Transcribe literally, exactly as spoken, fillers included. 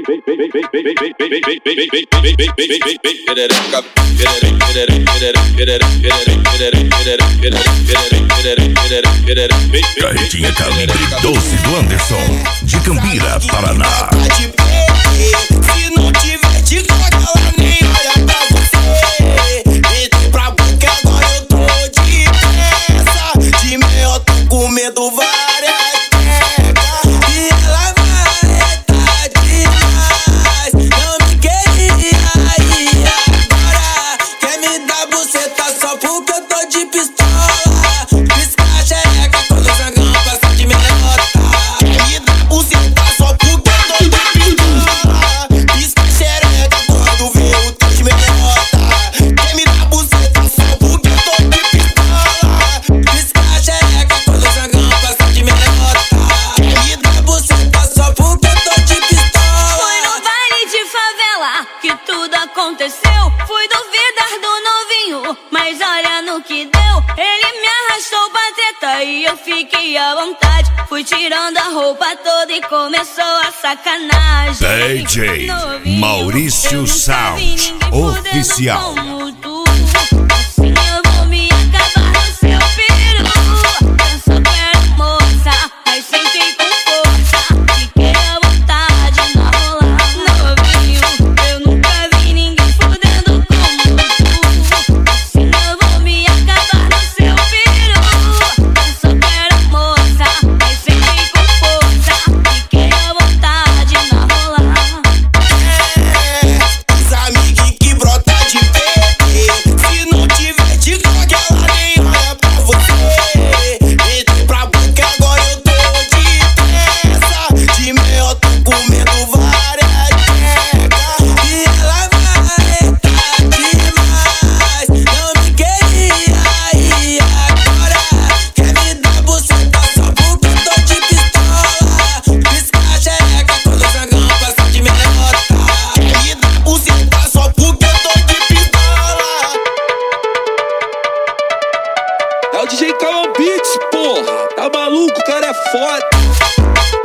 Carretinha Calibre doze do Anderson, de Cambira, Paraná. Se não tiver de coca, ela nem olha pra você. Entrei pra boca, agora eu tô de pressa. De meio eu tô comendo várias pecas. E ela vai tá demais. Não me queria e agora quer me dar buceta só porque eu tô de pistola. Pisca a xereca quando o zangão passa de meia nota. Quer me dar buceta só porque eu tô de pistola. Pisca a xereca quando vê o teu de meia nota. Quer me dar buceta só porque eu tô de pistola. Pisca a xereca quando o zangão passa de meia nota. Quer me dar buceta só porque eu tô de pistola. Foi no baile de favela que tudo aconteceu. Fui duvidar do novinho, mas olha no que deu. Ele me arrastou pra treta e eu fiquei à vontade. Fui tirando a roupa toda e começou a sacanagem. D J Novinho, Maurício eu nunca vi Sound ninguém fudendo Oficial. como tu. Assim eu vou me acabar no seu peru. Eu só quero moça, mas sentei com força. Fiquei à vontade na rola. Novinho, eu nunca vi ninguém fudendo como tu. Assim eu vou me acabar no seu peru. Eu só quero moça, mas sentei com força. Fiquei à vontade na rola. É, os amiguinhos que brota de P T. Se não tiver de coca, ela nem olha pra você. Entrei pra boca, agora eu tô de pressa. De meio eu tô comendo várias pecas. E ela vai tá demais. Não me queria e agora quer me dar buceta só porque eu tô de pistola. Pisca a xereca quando o zangão passa de meia nota. Quer me dar buceta só porque eu tô de pistola. É o D J Calão Beats, porra. Tá maluco, o cara é foda.